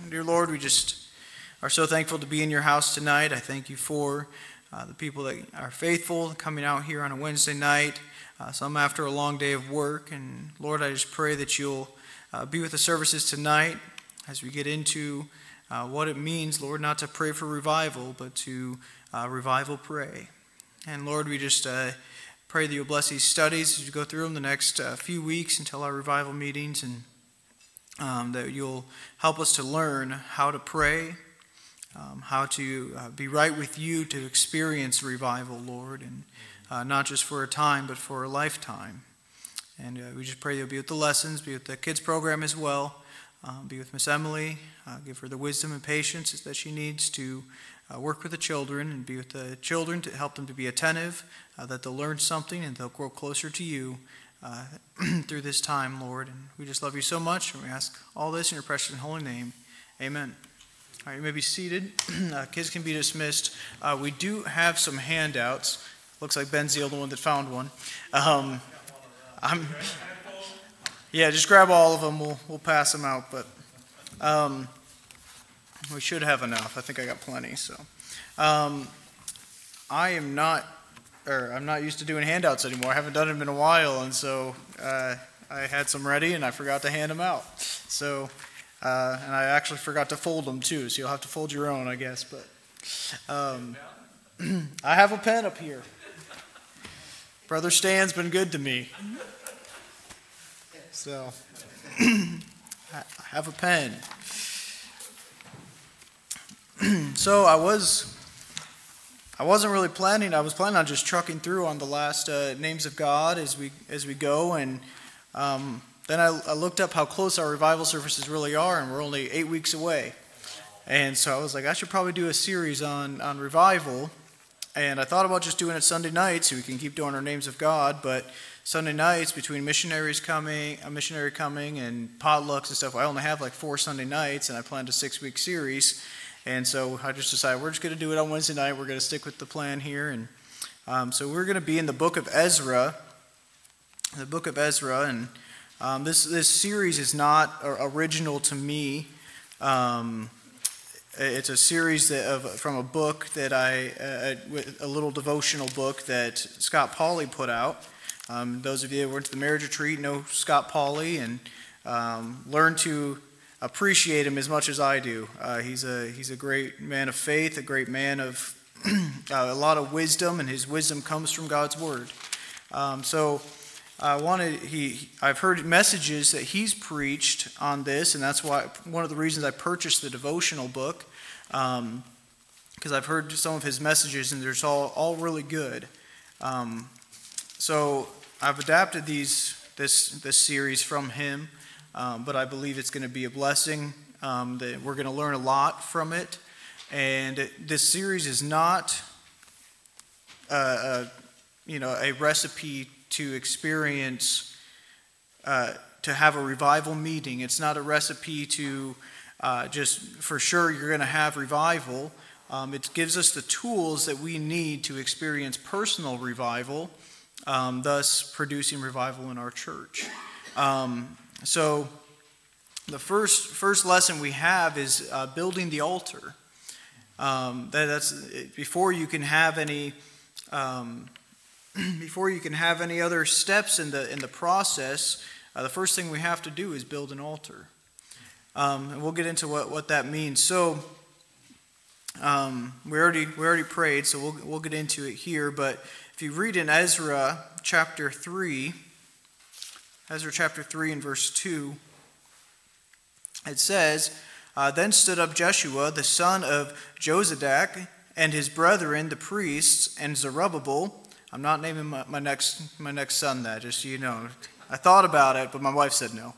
Dear Lord, we just are so thankful to be in your house tonight. I thank you for the people that are faithful coming out here on a Wednesday night, some after a long day of work. And Lord, I just pray that you'll be with the services tonight as we get into what it means, Lord, not to pray for revival, but to revival pray. And Lord, we just pray that you'll bless these studies as you go through them the next few weeks until our revival meetings, and that you'll help us to learn how to pray, how to be right with you to experience revival, Lord, and not just for a time, but for a lifetime. And we just pray you'll be with the lessons, be with the kids program as well, be with Miss Emily, give her the wisdom and patience that she needs to work with the children, and be with the children to help them to be attentive, that they'll learn something and they'll grow closer to you through this time, Lord. And we just love you so much, and we ask all this in your precious and holy name. Amen. All right, you may be seated. Kids can be dismissed. We do have some handouts. Looks like Ben's the only one that found one. Yeah, just grab all of them. We'll pass them out, but we should have enough. I think I got plenty. So I'm not used to doing handouts anymore. I haven't done them in a while, and so I had some ready, and I forgot to hand them out. So, and I actually forgot to fold them too, so you'll have to fold your own, I guess. But I have a pen up here. Brother Stan's been good to me. So, I have a pen. So I wasn't really planning. I was planning on just trucking through on the last names of God as we go, and then I looked up how close our revival services really are, and we're only 8 weeks away. And so I was like, I should probably do a series on revival. And I thought about just doing it Sunday nights so we can keep doing our names of God, but Sunday nights between a missionary coming, and potlucks and stuff, I only have like 4 Sunday nights, and I planned a 6-week series. And so I just decided we're just going to do it on Wednesday night. We're going to stick with the plan here. And so we're going to be in the book of Ezra. And this series is not original to me. It's a series from a book that a little devotional book that Scott Pauley put out. Those of you that went to the marriage retreat know Scott Pauley and learn to appreciate him as much as I do. He's a great man of faith, a great man of a lot of wisdom, and his wisdom comes from God's word. So I've heard messages that he's preached on this, and that's why one of the reasons I purchased the devotional book, because I've heard some of his messages, and they're all really good. So I've adapted this series from him. But I believe it's going to be a blessing, that we're going to learn a lot from it. And this series is not a recipe to experience, to have a revival meeting. It's not a recipe to just for sure you're going to have revival. It gives us the tools that we need to experience personal revival, thus producing revival in our church. So the first lesson we have is building the altar. That's before you can have any other steps in the process. The first thing we have to do is build an altar, and we'll get into what that means. So we already prayed, so we'll get into it here. But if you read in Ezra chapter 3 and verse 2, it says, Then stood up Jeshua, the son of Jozadak, and his brethren, the priests, and Zerubbabel. I'm not naming my next son that, just so you know. I thought about it, but my wife said no.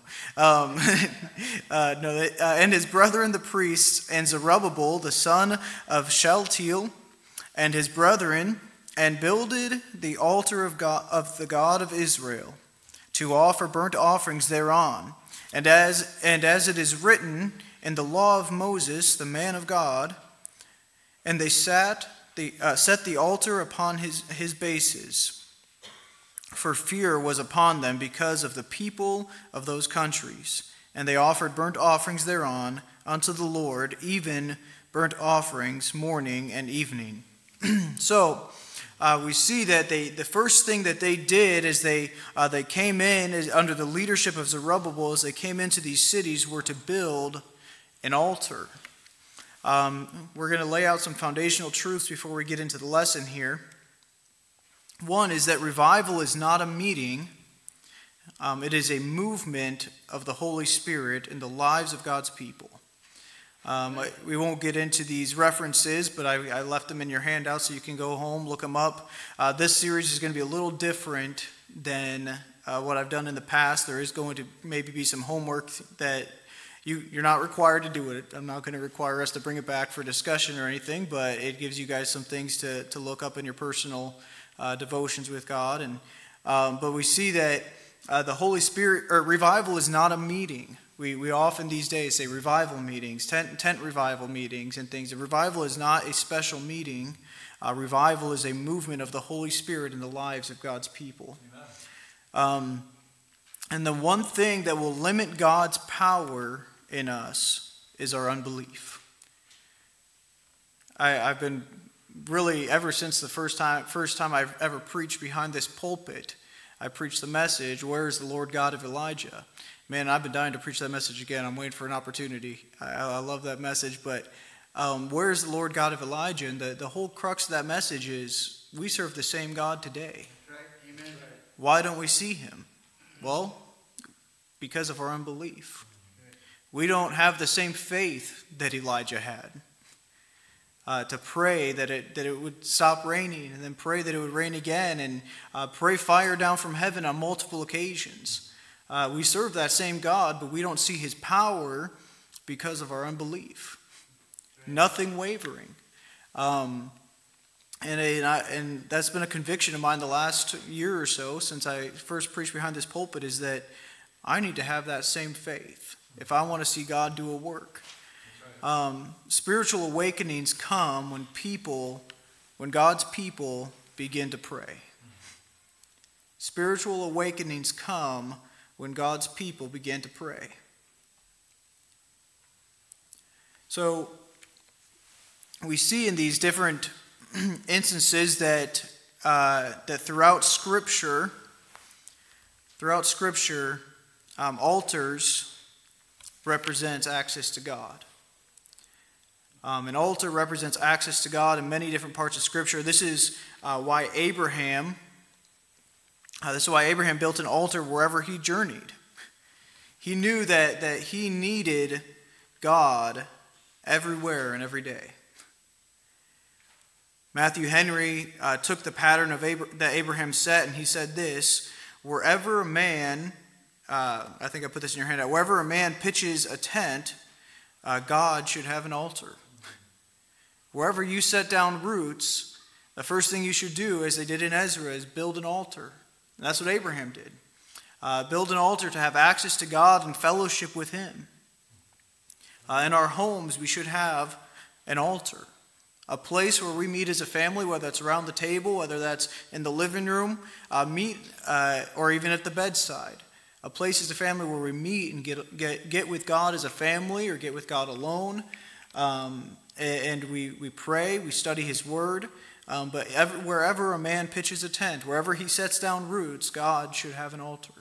And his brethren, the priests, and Zerubbabel, the son of Shealtiel, and his brethren, and builded the altar of the God of Israel, to offer burnt offerings thereon. And as it is written in the law of Moses, the man of God, and they set the altar upon his bases, for fear was upon them because of the people of those countries. And they offered burnt offerings thereon unto the Lord, even burnt offerings morning and evening. So we see that the first thing that they did is they came in under the leadership of Zerubbabel, as they came into these cities, were to build an altar. We're going to lay out some foundational truths before we get into the lesson here. One is that revival is not a meeting. It is a movement of the Holy Spirit in the lives of God's people. We won't get into these references, but I left them in your handout so you can go home, look them up. This series is going to be a little different than what I've done in the past. There is going to maybe be some homework that you're not required to do it. I'm not going to require us to bring it back for discussion or anything, but it gives you guys some things to look up in your personal devotions with God. But we see that the Holy Spirit, or revival, is not a meeting. We often these days say revival meetings, tent revival meetings and things. Revival is not a special meeting. Revival is a movement of the Holy Spirit in the lives of God's people. And the one thing that will limit God's power in us is our unbelief. I've been really, ever since the first time I've ever preached behind this pulpit, I preached the message, "Where is the Lord God of Elijah?" Man, I've been dying to preach that message again. I'm waiting for an opportunity. I love that message. But where is the Lord God of Elijah? And the whole crux of that message is we serve the same God today. Right. Amen. Why don't we see him? Well, because of our unbelief. We don't have the same faith that Elijah had. To pray that it would stop raining, and then pray that it would rain again, and pray fire down from heaven on multiple occasions. We serve that same God, but we don't see his power because of our unbelief. Nothing wavering. And that's been a conviction of mine the last year or so since I first preached behind this pulpit, is that I need to have that same faith if I want to see God do a work. Spiritual awakenings come when God's people begin to pray. Spiritual awakenings come when God's people begin to pray. So we see in these different instances that throughout Scripture, altars represents access to God. An altar represents access to God in many different parts of Scripture. This is why Abraham built an altar wherever he journeyed. He knew that he needed God everywhere and every day. Matthew Henry took the pattern that Abraham set, and he said this: wherever a man, I think I put this in your handout, wherever a man pitches a tent, God should have an altar. Wherever you set down roots, the first thing you should do, as they did in Ezra, is build an altar. And that's what Abraham did. Build an altar to have access to God and fellowship with him. In our homes, we should have an altar. A place where we meet as a family, whether that's around the table, whether that's in the living room, or even at the bedside. A place as a family where we meet and get with God as a family, or get with God alone. And we pray, we study his word. But wherever a man pitches a tent, wherever he sets down roots, God should have an altar.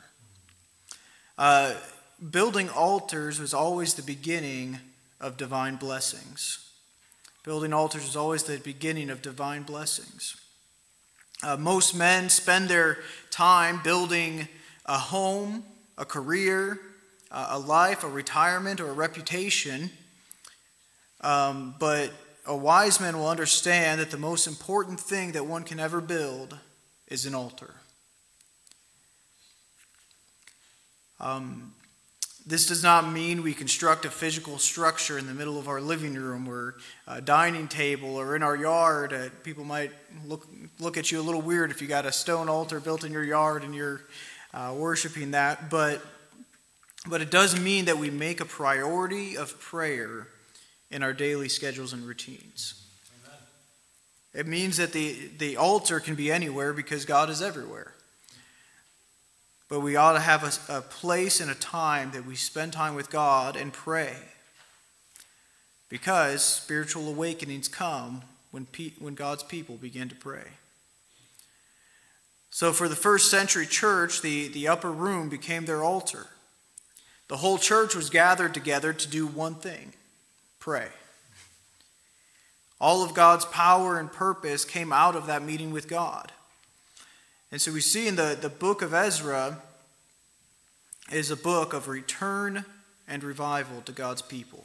Building altars was always the beginning of divine blessings. Building altars is always the beginning of divine blessings. Most men spend their time building a home, a career, a life, a retirement, or a reputation. But a wise man will understand that the most important thing that one can ever build is an altar. This does not mean we construct a physical structure in the middle of our living room or a dining table or in our yard. People might look at you a little weird if you got a stone altar built in your yard and you're worshiping that. But it does mean that we make a priority of prayer in our daily schedules and routines. Amen. It means that the altar can be anywhere because God is everywhere. But we ought to have a place and a time that we spend time with God and pray. because spiritual awakenings come when God's people begin to pray. So for the first century church, the upper room became their altar. The whole church was gathered together to do one thing: pray. All of God's power and purpose came out of that meeting with God. And so we see in the book of Ezra is a book of return and revival to God's people.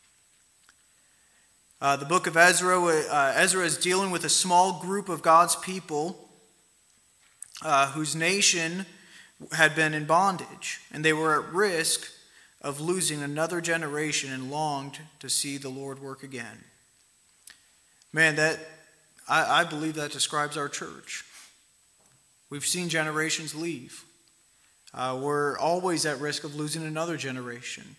The book of Ezra is dealing with a small group of God's people whose nation had been in bondage, and they were at risk of losing another generation and longed to see the Lord work again. Man, I believe that describes our church. We've seen generations leave. We're always at risk of losing another generation.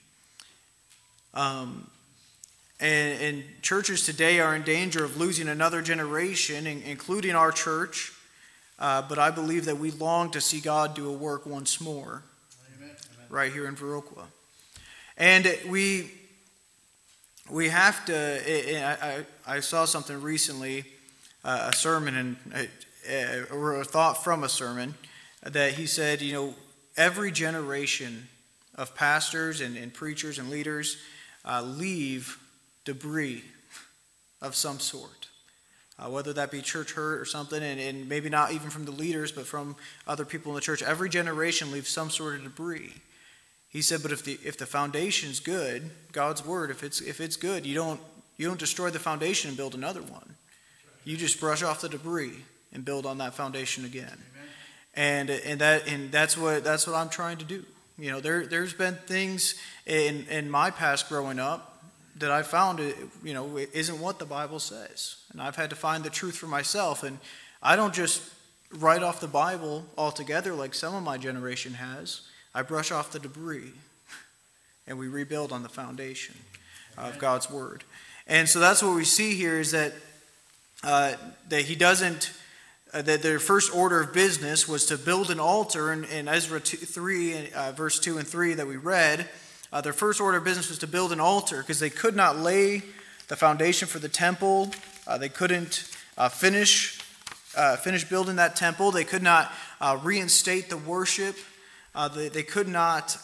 And churches today are in danger of losing another generation, including our church. But I believe that we long to see God do a work once more. Amen. Right here in Viroqua. And we have to, I saw something recently, a sermon, or a thought from a sermon, that he said, every generation of pastors and preachers and leaders leave debris of some sort. Whether that be church hurt or something, and maybe not even from the leaders, but from other people in the church. Every generation leaves some sort of debris. He said, but if the foundation's good, God's word, if it's good, you don't destroy the foundation and build another one. You just brush off the debris and build on that foundation again. Amen. And that's what I'm trying to do. There's been things in my past growing up that I found, it isn't what the Bible says. And I've had to find the truth for myself. And I don't just write off the Bible altogether like some of my generation has. I brush off the debris, and we rebuild on the foundation of God's word. And so that's what we see here is that he doesn't, that their first order of business was to build an altar. In Ezra 3, verse 2 and 3 that we read, their first order of business was to build an altar because they could not lay the foundation for the temple. They couldn't finish building that temple. They could not reinstate the worship. They could not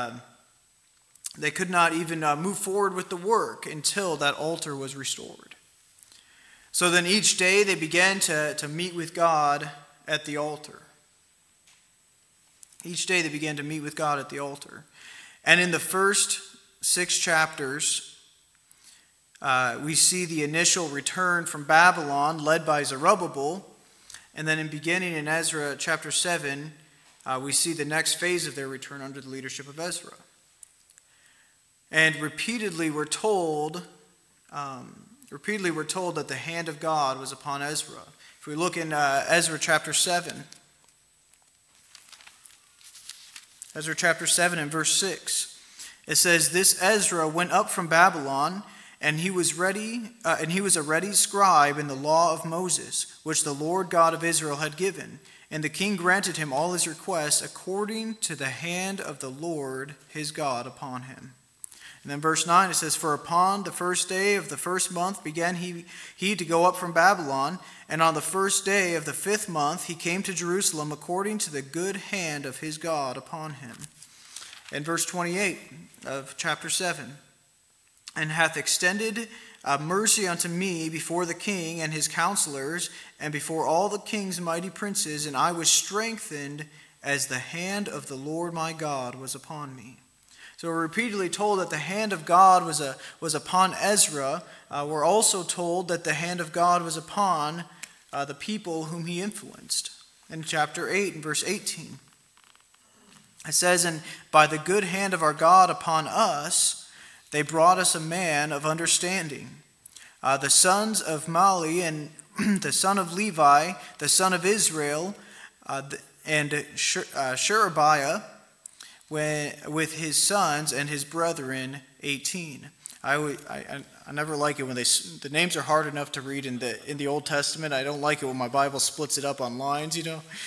even move forward with the work until that altar was restored. So then each day they began to meet with God at the altar. Each day they began to meet with God at the altar. And in the first 6 chapters, we see the initial return from Babylon led by Zerubbabel. And then beginning in Ezra chapter 7, we see the next phase of their return under the leadership of Ezra. And repeatedly we're told that the hand of God was upon Ezra. If we look in Ezra chapter 7, Ezra chapter 7 and verse 6, it says, "This Ezra went up from Babylon, and he was a ready scribe in the law of Moses, which the Lord God of Israel had given. And the king granted him all his requests according to the hand of the Lord his God upon him." And then verse 9, it says, "For upon the first day of the first month began he to go up from Babylon, and on the first day of the 5th month he came to Jerusalem according to the good hand of his God upon him." And verse 28 of chapter 7, "And hath extended mercy unto me before the king and his counselors, and before all the king's mighty princes, and I was strengthened as the hand of the Lord my God was upon me." So we're repeatedly told that the hand of God was upon Ezra. We're also told that the hand of God was upon the people whom he influenced. In chapter 8 and verse 18, it says, "And by the good hand of our God upon us, they brought us a man of understanding, the sons of Mali and the son of Levi, the son of Israel, and Sherebiah, with his sons and his brethren 18. I never like it when the names are hard enough to read in the Old Testament. I don't like it when my Bible splits it up on lines,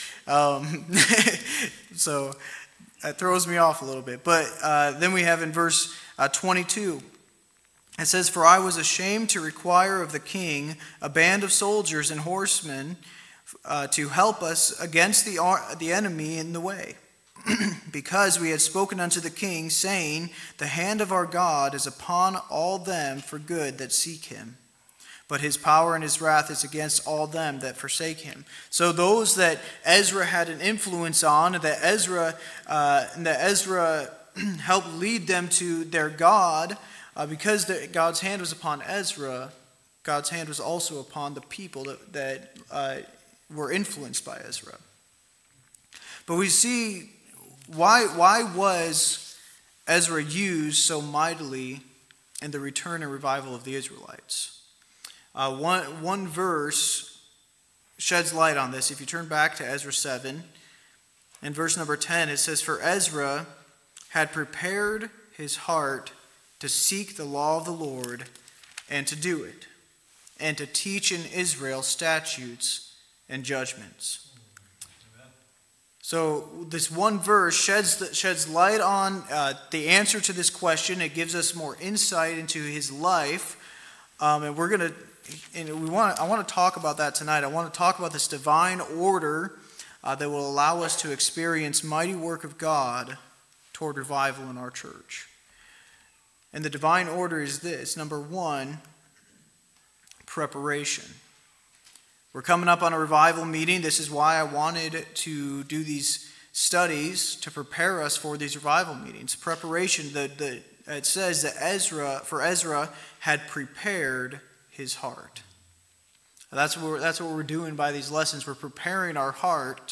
so that throws me off a little bit. But then we have in verse 22, It says, "For I was ashamed to require of the king a band of soldiers and horsemen to help us against the enemy in the way, because we had spoken unto the king, saying, The hand of our God is upon all them for good that seek him. But his power and his wrath is against all them that forsake him." So those that Ezra had an influence on, and that Ezra helped lead them to their God, because God's hand was upon Ezra, God's hand was also upon the people that were influenced by Ezra. But we see, why was Ezra used so mightily in the return and revival of the Israelites? One verse sheds light on this. If you turn back to Ezra 7, in verse number 10, it says, "For Ezra had prepared his heart to seek the law of the Lord and to do it, and to teach in Israel statutes and judgments." So this one verse sheds light on the answer to this question. It gives us more insight into his life, and I want to talk about that tonight. I want to talk about this divine order that will allow us to experience mighty work of God toward revival in our church. And the divine order is this: number one, preparation. We're coming up on a revival meeting. This is why I wanted to do these studies, to prepare us for these revival meetings. Preparation, it says that Ezra had prepared his heart. That's what we're doing by these lessons. We're preparing our heart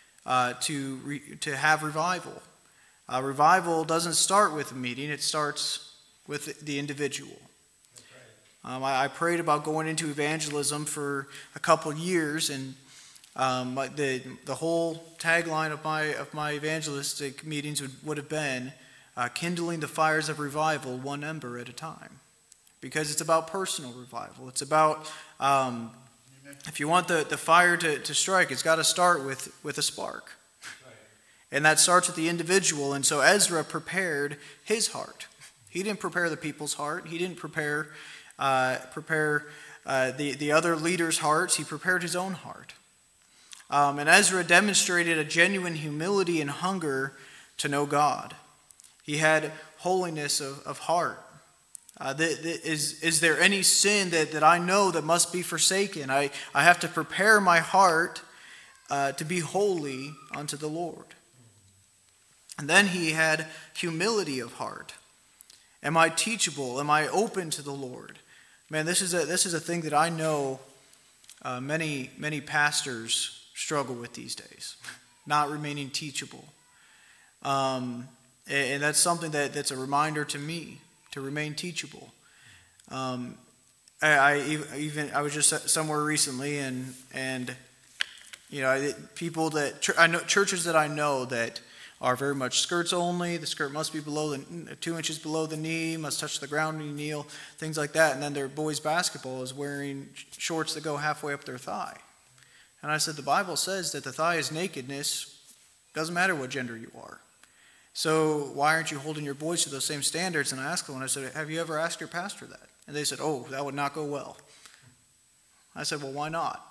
to have revival. Revival doesn't start with a meeting. It starts with the individual. I prayed about going into evangelism for a couple years, and the whole tagline of my evangelistic meetings would have been kindling the fires of revival one ember at a time, because it's about personal revival. It's about if you want the fire to strike, it's got to start with a spark, and that starts with the individual. And so Ezra prepared his heart. He didn't prepare the people's heart. He didn't prepare the other leaders' hearts. He prepared his own heart. And Ezra demonstrated a genuine humility and hunger to know God. He had holiness of heart. Is there any sin that I know that must be forsaken? I have to prepare my heart to be holy unto the Lord. And then he had humility of heart. Am I teachable? Am I open to the Lord? Man, this is a thing that I know many pastors struggle with these days, not remaining teachable. And that's something that's a reminder to me to remain teachable. I was just somewhere recently, and people that I know, churches that I know that are very much skirts only. The skirt must be 2 inches below the knee, must touch the ground when you kneel, things like that. And then their boys' basketball is wearing shorts that go halfway up their thigh. And I said, the Bible says that the thigh is nakedness. Doesn't matter what gender you are. So why aren't you holding your boys to those same standards? And I asked them, I said, have you ever asked your pastor that? And they said, oh, that would not go well. I said, well, why not?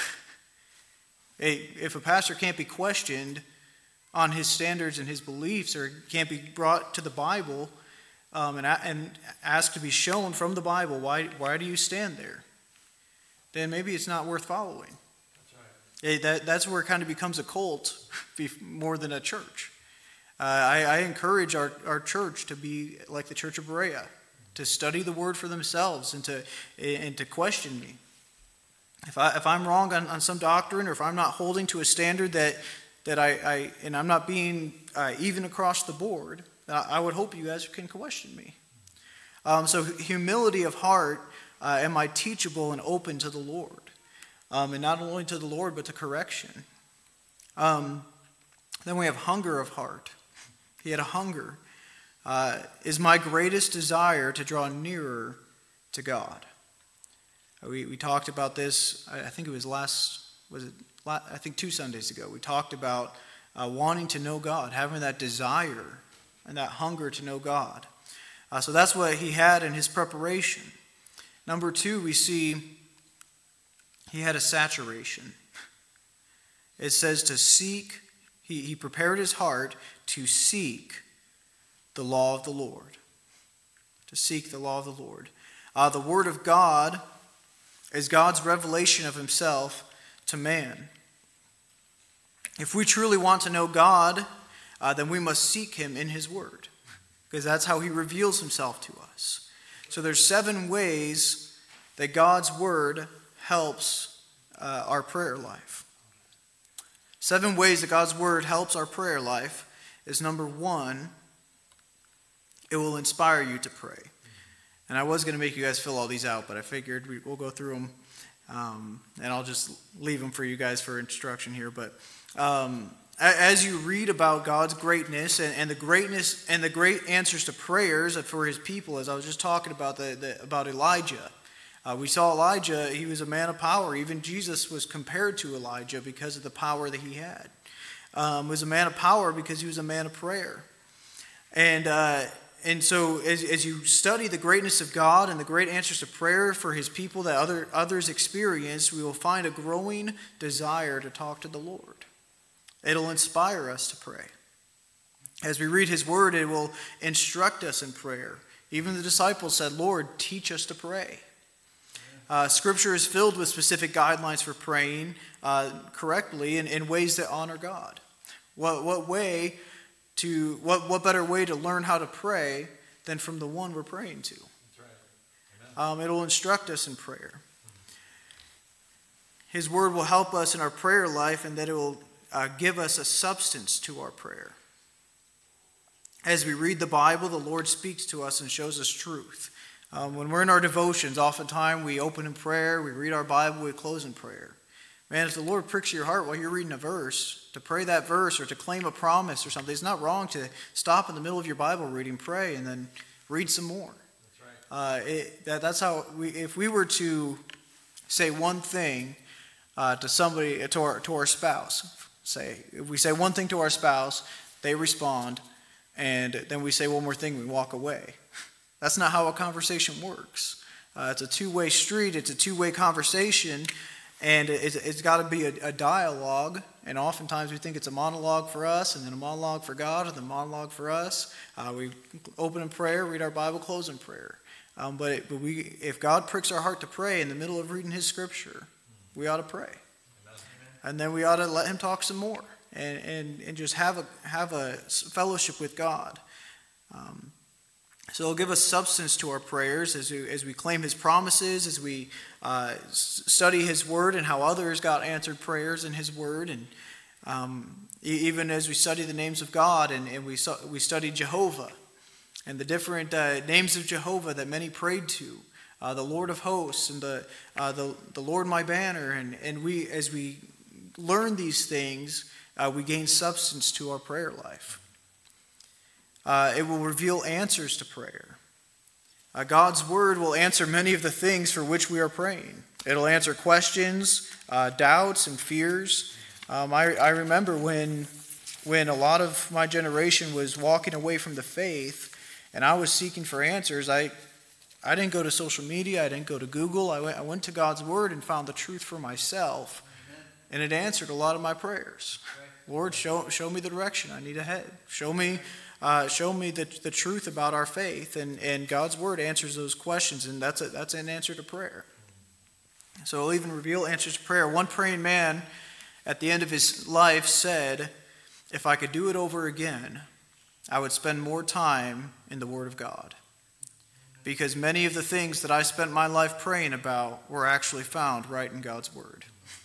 If a pastor can't be questioned on his standards and his beliefs, or can't be brought to the Bible and asked to be shown from the Bible, why do you stand there? Then maybe it's not worth following. That's right. That's where it kind of becomes a cult more than a church. I encourage our church to be like the Church of Berea, to study the Word for themselves and to question me. If I'm wrong on some doctrine, or if I'm not holding to a standard that I'm not being even across the board, I would hope you guys can question me. So humility of heart, am I teachable and open to the Lord? And not only to the Lord, but to correction. Then we have hunger of heart. He had a hunger. Is my greatest desire to draw nearer to God? We talked about this, I think it was I think 2 Sundays ago. We talked about wanting to know God, having that desire and that hunger to know God. So that's what he had in his preparation. Number 2, we see he had a saturation. It says to seek, he prepared his heart to seek the law of the Lord. To seek the law of the Lord. The Word of God is God's revelation of himself to man. If we truly want to know God, then we must seek him in his Word, because that's how he reveals himself to us. So there's 7 ways that God's Word helps our prayer life. 7 ways that God's Word helps our prayer life is, number 1, it will inspire you to pray. And I was going to make you guys fill all these out, but I figured we'll go through them, and I'll just leave them for you guys for instruction here. But as you read about God's greatness and the greatness and the great answers to prayers for his people, as I was just talking about about Elijah, we saw Elijah. He was a man of power. Even Jesus was compared to Elijah because of the power that he had. Was a man of power because he was a man of prayer. And so as you study the greatness of God and the great answers to prayer for his people that others experience, we will find a growing desire to talk to the Lord. It'll inspire us to pray. As we read his word, it will instruct us in prayer. Even the disciples said, "Lord, teach us to pray." Scripture is filled with specific guidelines for praying correctly in ways that honor God. What better way to learn how to pray than from the one we're praying to? That's right. It'll instruct us in prayer. His word will help us in our prayer life, and that it will give us a substance to our prayer. As we read the Bible, the Lord speaks to us and shows us truth. When we're in our devotions, oftentimes we open in prayer, we read our Bible, we close in prayer. Man, if the Lord pricks your heart while you're reading a verse, to pray that verse or to claim a promise or something, it's not wrong to stop in the middle of your Bible reading, pray, and then read some more. That's right. That's how if we were to say one thing to somebody, to our spouse, if we say one thing to our spouse, they respond, and then we say one more thing, we walk away. That's not how a conversation works. It's a two-way street. It's a two-way conversation, and it's got to be a dialogue. And oftentimes we think it's a monologue for us, and then a monologue for God, and then a monologue for us. We open in prayer, read our Bible, close in prayer. But if God pricks our heart to pray in the middle of reading his scripture, we ought to pray. And then we ought to let him talk some more and just have a fellowship with God. So it'll give us substance to our prayers as we claim his promises, as we study his word and how others got answered prayers in his word, and even as we study the names of God and we study Jehovah and the different names of Jehovah that many prayed to, the Lord of hosts and the Lord my banner, and as we learn these things, we gain substance to our prayer life. It will reveal answers to prayer. God's word will answer many of the things for which we are praying. It'll answer questions, doubts, and fears. I remember when a lot of my generation was walking away from the faith, and I was seeking for answers. I didn't go to social media. I didn't go to Google. I went to God's word and found the truth for myself, and it answered a lot of my prayers. Lord, show me the direction I need to head. Show me the truth about our faith, and God's word answers those questions, and that's an answer to prayer. So it'll even reveal answers to prayer. One praying man at the end of his life said, "If I could do it over again, I would spend more time in the Word of God, because many of the things that I spent my life praying about were actually found right in God's Word."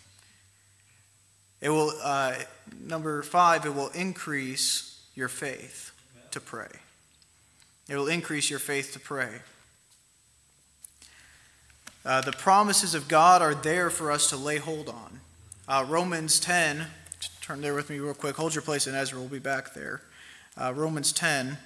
It will, number 5, it will increase your faith to pray. It will increase your faith to pray. The promises of God are there for us to lay hold on. Romans 10, turn there with me real quick. Hold your place in Ezra. We'll be back there. Romans 10,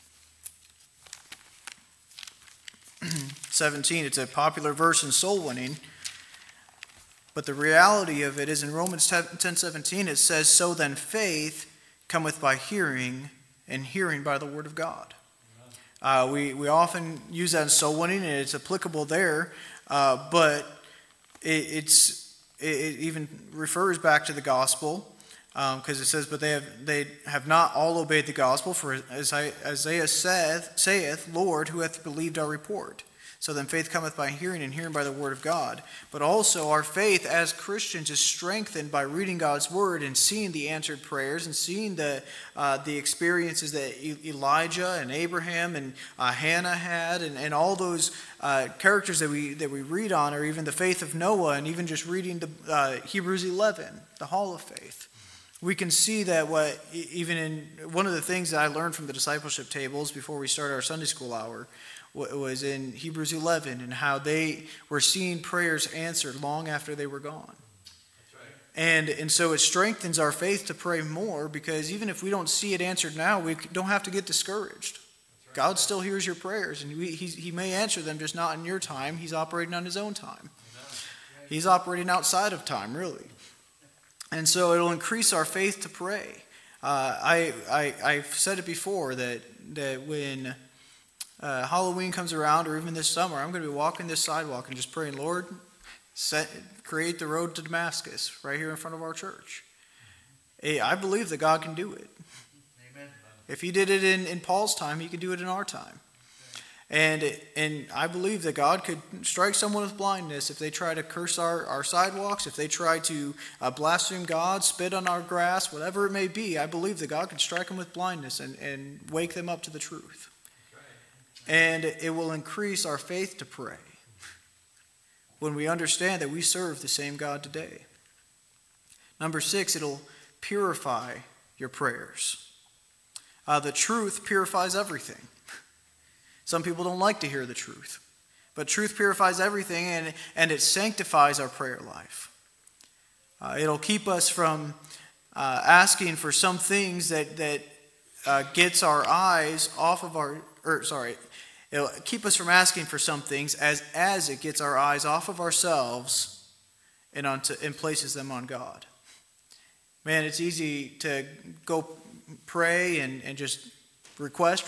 17. It's a popular verse in soul winning. But the reality of it is in Romans 10:17, it says, "So then faith cometh by hearing, and hearing by the word of God." We often use that in soul winning, and it's applicable there, but it even refers back to the gospel, because it says, "But they have not all obeyed the gospel. For as Isaiah saith, Lord, who hath believed our report? So then faith cometh by hearing, and hearing by the word of God." But also our faith as Christians is strengthened by reading God's word and seeing the answered prayers and seeing the experiences that Elijah and Abraham and Hannah had, and all those characters that we read on, or even the faith of Noah, and even just reading the Hebrews 11, the Hall of Faith. We can see that even in one of the things that I learned from the discipleship tables before we started our Sunday school hour was in Hebrews 11, and how they were seeing prayers answered long after they were gone. That's right. And so it strengthens our faith to pray more, because even if we don't see it answered now, we don't have to get discouraged. Right. God still hears your prayers, and he may answer them, just not in your time. He's operating on his own time. He's operating outside of time, really. And so it'll increase our faith to pray. I've said it before that when Halloween comes around, or even this summer, I'm going to be walking this sidewalk and just praying, Lord, create the road to Damascus right here in front of our church. I believe that God can do it. Amen. If he did it in Paul's time, he can do it in our time. And I believe that God could strike someone with blindness if they try to curse our sidewalks, if they try to blaspheme God, spit on our grass, whatever it may be. I believe that God can strike them with blindness and wake them up to the truth. And it will increase our faith to pray when we understand that we serve the same God today. Number 6, it'll purify your prayers. The truth purifies everything. Some people don't like to hear the truth, but truth purifies everything, and it sanctifies our prayer life. It'll keep us from asking for some things that gets our eyes off of it'll keep us from asking for some things as it gets our eyes off of ourselves and places them on God. Man, it's easy to go pray and just request,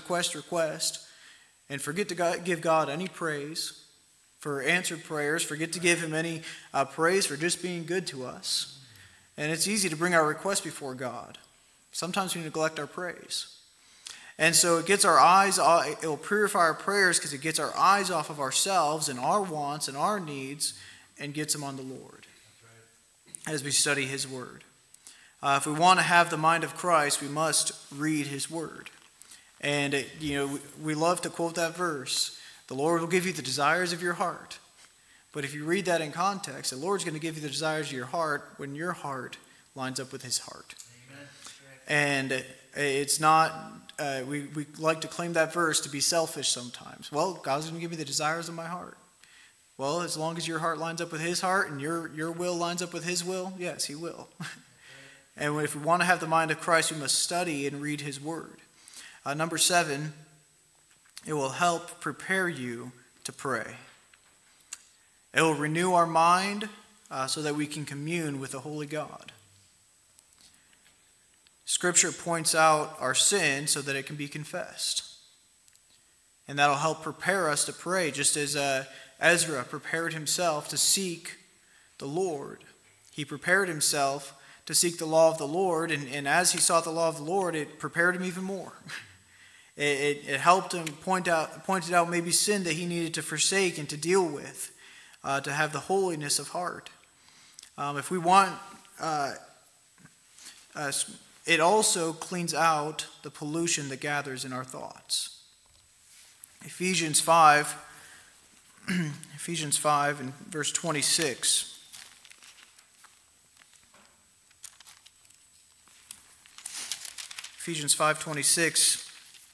and forget to give God any praise for answered prayers, forget to give him any praise for just being good to us. And it's easy to bring our requests before God. Sometimes we neglect our praise. And so it gets our eyes, it will purify our prayers because it gets our eyes off of ourselves and our wants and our needs and gets them on the Lord as we study his word. If we want to have the mind of Christ, we must read his word. And, we love to quote that verse. The Lord will give you the desires of your heart. But if you read that in context, the Lord's going to give you the desires of your heart when your heart lines up with his heart. Amen. And it's not, we like to claim that verse to be selfish sometimes. Well, God's going to give me the desires of my heart. Well, as long as your heart lines up with his heart and your will lines up with his will, yes, he will. And if we want to have the mind of Christ, we must study and read his word. Number 7, it will help prepare you to pray. It will renew our mind so that we can commune with the Holy God. Scripture points out our sin so that it can be confessed. And that'll help prepare us to pray, just as Ezra prepared himself to seek the Lord. He prepared himself to seek the law of the Lord, and as he sought the law of the Lord, it prepared him even more. It helped him pointed out maybe sin that he needed to forsake and to deal with, to have the holiness of heart. If we want, it also cleans out the pollution that gathers in our thoughts. Ephesians 5 and verse 26. Ephesians 5:26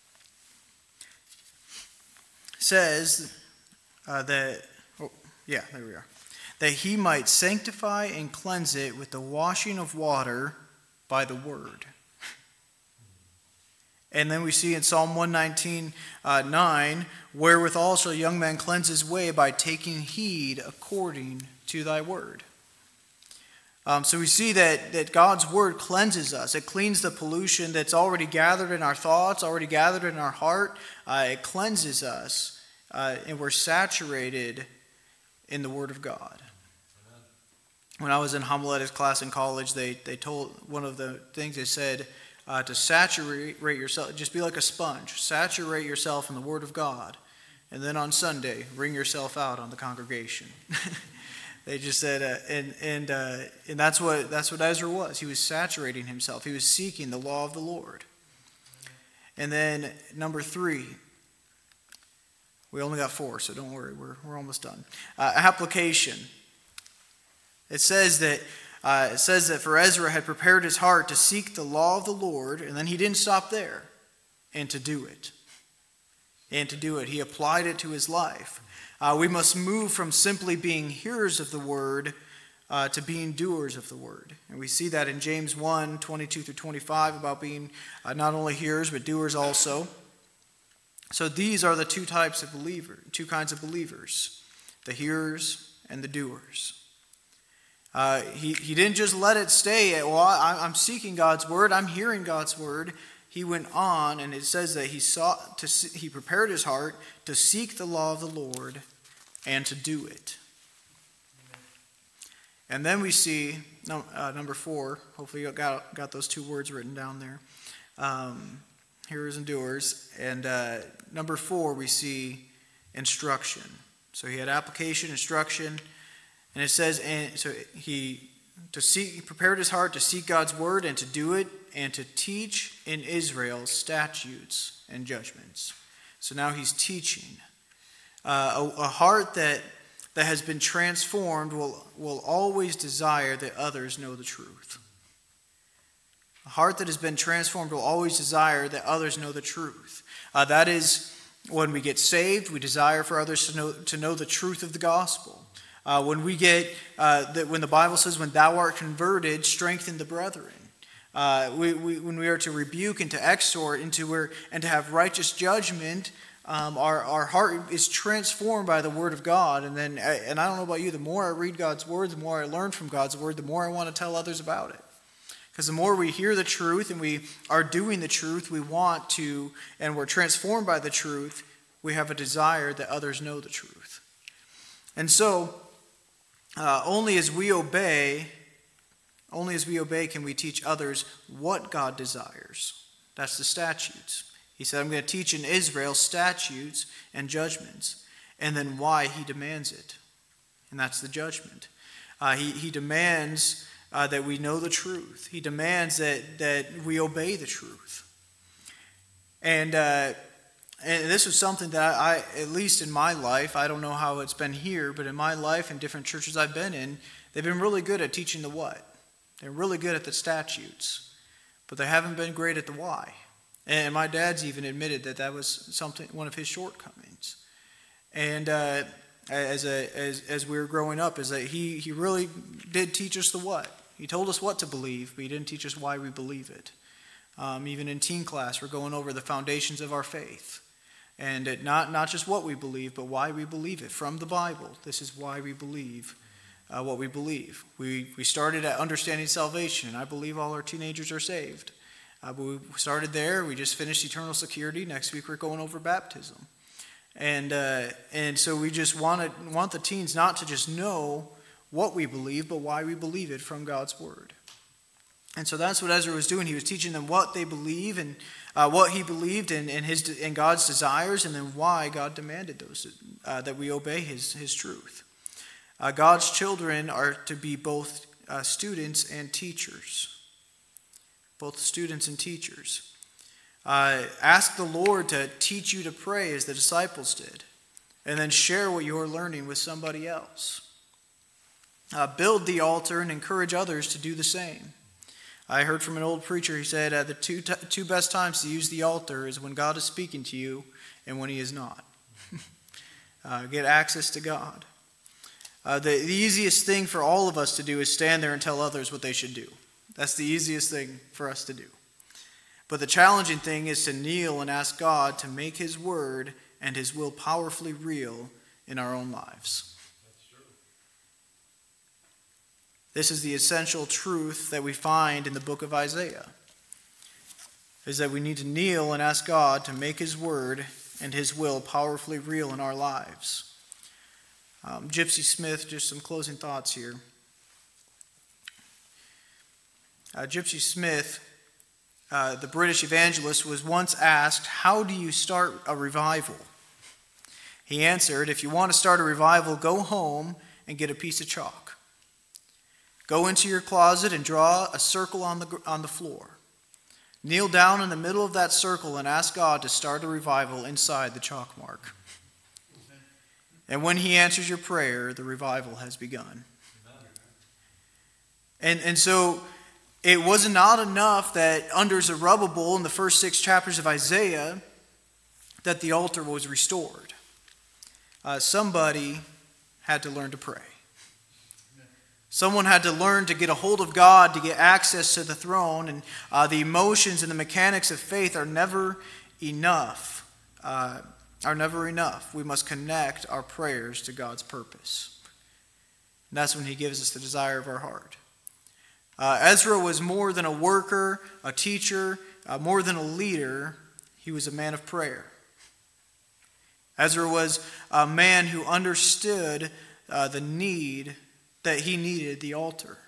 says that he might sanctify and cleanse it with the washing of water by the word. And then we see in Psalm 119:9, wherewithal shall a young man cleanse his way by taking heed according to thy word. So we see that God's word cleanses us. It cleans the pollution that's already gathered in our thoughts, already gathered in our heart. It cleanses us, and we're saturated in the word of God. When I was in homiletics class in college, they told, one of the things they said, to saturate yourself, just be like a sponge. Saturate yourself in the word of God. And then on Sunday, wring yourself out on the congregation. They just said, and that's what Ezra was. He was saturating himself. He was seeking the law of the Lord. And then number 3, we only got 4, so don't worry, we're almost done. Application. It says that for Ezra had prepared his heart to seek the law of the Lord, and then he didn't stop there, and to do it. He applied it to his life. We must move from simply being hearers of the word to being doers of the word. And we see that in James 1, 22 through 25, about being not only hearers, but doers also. So these are the two kinds of believers, the hearers and the doers. He didn't just let it stay at, well, I'm seeking God's word, I'm hearing God's word. He went on, and it says that he prepared his heart to seek the law of the Lord and to do it. And then we see number 4. Hopefully you got those 2 words written down there. Hearers and doers. And number 4, we see instruction. So he had application, instruction, and it says, and so he prepared his heart to seek God's word and to do it, and to teach in Israel statutes and judgments. So now he's teaching. A heart that has been transformed will always desire that others know the truth. A heart that has been transformed will always desire that others know the truth. That is, when we get saved, we desire for others to know the truth of the gospel. When we get when the Bible says, "When thou art converted, strengthen the brethren." When we are to rebuke and to exhort and to have righteous judgment, our heart is transformed by the word of God. And I don't know about you, the more I read God's word, the more I learn from God's word, the more I want to tell others about it. Because the more we hear the truth and we are doing the truth, we want to, and we're transformed by the truth, we have a desire that others know the truth. And so, only as we obey can we teach others what God desires. That's the statutes. He said, I'm going to teach in Israel statutes and judgments, and then why he demands it. And that's the judgment. He demands that we know the truth. He demands that we obey the truth. And this was something that I, at least in my life, I don't know how it's been here, but in my life and different churches I've been in, they've been really good at teaching the what. They're really good at the statutes, but they haven't been great at the why. And my dad's even admitted that was one of his shortcomings. And as we were growing up, is that he really did teach us the what. He told us what to believe, but he didn't teach us why we believe it. Even in teen class, we're going over the foundations of our faith. And not just what we believe, but why we believe it from the Bible. This is why we believe what we believe. We started at understanding salvation. I believe all our teenagers are saved. But we started there. We just finished eternal security. Next week we're going over baptism. And so we just want the teens not to just know what we believe, but why we believe it from God's word. And so that's what Ezra was doing. He was teaching them what they believe and what he believed in God's desires, and then why God demanded those that we obey his truth. God's children are to be both students and teachers. Both students and teachers. Ask the Lord to teach you to pray as the disciples did, and then share what you're learning with somebody else. Build the altar and encourage others to do the same. I heard from an old preacher, he said, the two best times to use the altar is when God is speaking to you and when he is not. Get access to God. The easiest thing for all of us to do is stand there and tell others what they should do. That's the easiest thing for us to do. But the challenging thing is to kneel and ask God to make his word and his will powerfully real in our own lives. That's true. This is the essential truth that we find in the book of Isaiah, is that we need to kneel and ask God to make his word and his will powerfully real in our lives. Gypsy Smith, just some closing thoughts here. Gypsy Smith, the British evangelist, was once asked, "How do you start a revival?" He answered, "If you want to start a revival, go home and get a piece of chalk. Go into your closet and draw a circle on the floor. Kneel down in the middle of that circle and ask God to start a revival inside the chalk mark. And when he answers your prayer, the revival has begun." And so it was not enough that under Zerubbabel in the first 6 chapters of Isaiah that the altar was restored. Somebody had to learn to pray. Someone had to learn to get a hold of God, to get access to the throne. And the emotions and the mechanics of faith are never enough. We must connect our prayers to God's purpose. And that's when he gives us the desire of our heart. Ezra was more than a worker, a teacher, more than a leader. He was a man of prayer. Ezra was a man who understood the need that he needed the altar.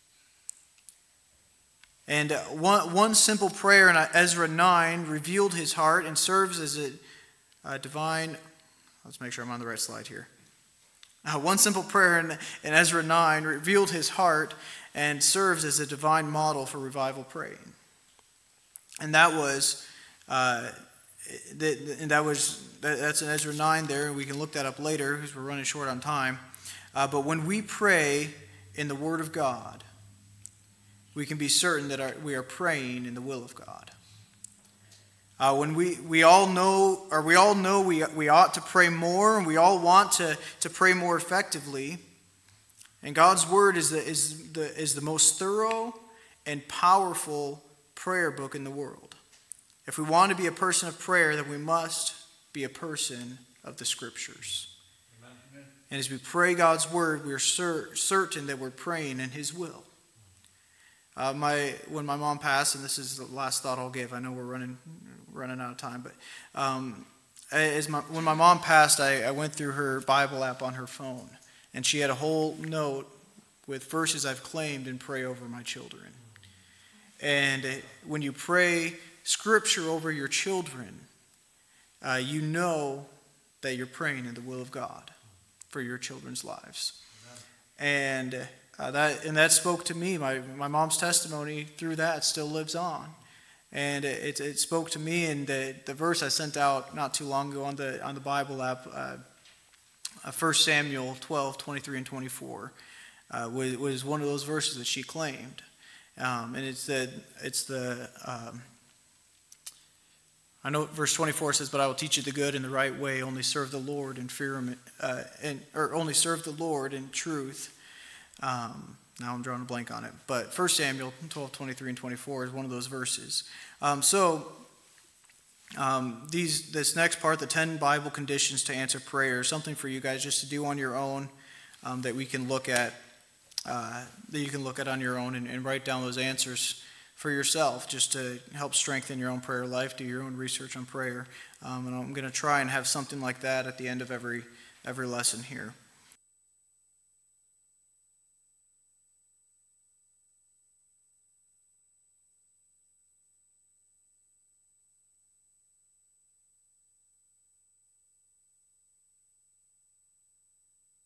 And one simple prayer in Ezra 9 revealed his heart and serves as a divine... Let's make sure I'm on the right slide here. One simple prayer in Ezra 9 revealed his heart and serves as a divine model for revival praying. And that's in Ezra 9 there, and we can look that up later because we're running short on time. But when we pray in the Word of God, we can be certain that we are praying in the will of God. When we all know we ought to pray more, and we all want to pray more effectively. And God's Word is the most thorough and powerful prayer book in the world. If we want to be a person of prayer, then we must be a person of the Scriptures. Amen. And as we pray God's Word, we are certain that we're praying in his will. When my mom passed, and this is the last thought I'll give, I know we're running out of time, but when my mom passed, I went through her Bible app on her phone, and she had a whole note with verses I've claimed and pray over my children. And when you pray Scripture over your children, you know that you're praying in the will of God for your children's lives. And that spoke to me. My mom's testimony through that still lives on. And it spoke to me, and the verse I sent out not too long ago on the Bible app, 1 Samuel 12, 23 and 24, was one of those verses that she claimed. And I know verse 24 says, "But I will teach you the good and the right way. Only serve the Lord and fear him, only serve the Lord in truth." Now I'm drawing a blank on it. But 1 Samuel 12, 23 and 24 is one of those verses. This next part, the 10 Bible conditions to answer prayer, is something for you guys just to do on your own, that we can look at, that you can look at on your own and write down those answers for yourself, just to help strengthen your own prayer life, do your own research on prayer. And I'm going to try and have something like that at the end of every lesson here.